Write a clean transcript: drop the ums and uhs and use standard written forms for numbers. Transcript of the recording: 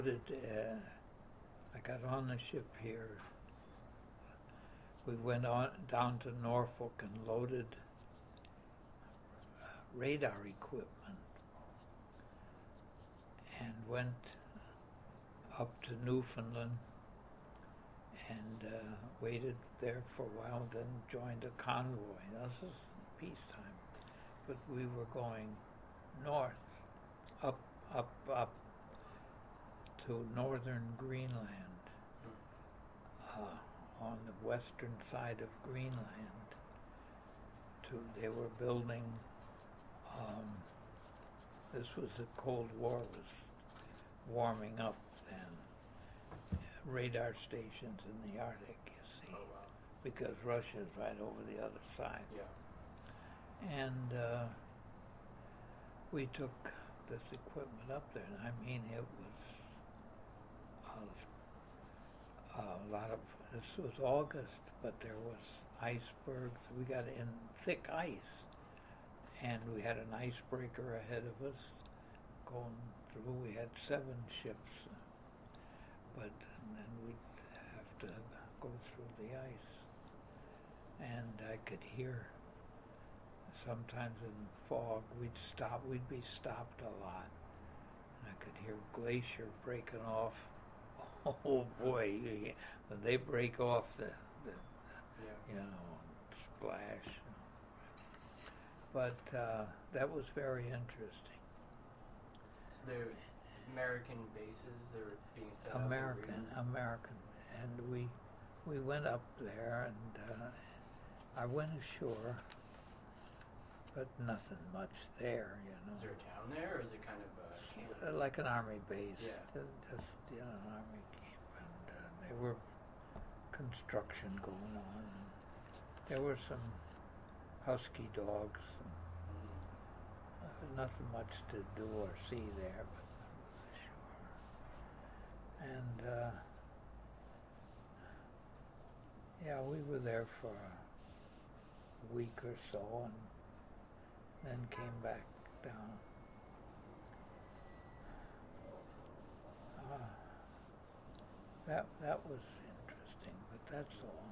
I got on the ship here. We went on down to Norfolk and loaded radar equipment and went up to Newfoundland and waited there for a while, then joined a convoy. Now, this is peacetime, but we were going north, up to northern Greenland, on the western side of Greenland. They were building, this was the Cold War was warming up then, radar stations in the Arctic, you see, because Russia's right over the other side. Yeah. And we took this equipment up there, and I mean, it was a lot of, this was August, but there was icebergs. We got in thick ice, and we had an icebreaker ahead of us going through. We had 7 ships, but then we'd have to go through the ice. And I could hear, sometimes in fog, we'd be stopped a lot. And I could hear glacier breaking off. Oh boy, when they break off the splash. But that was very interesting. So they're American bases, they're being set up? American. And we went up there, and I went ashore, but nothing much there, Is there a town there, or is it kind of a camp? like an army base. Yeah. Just an army camp, and there were construction going on. And there were some husky dogs. Nothing much to do or see there, but sure. And we were there for a week or so, and then came back down. That was interesting, but that's all.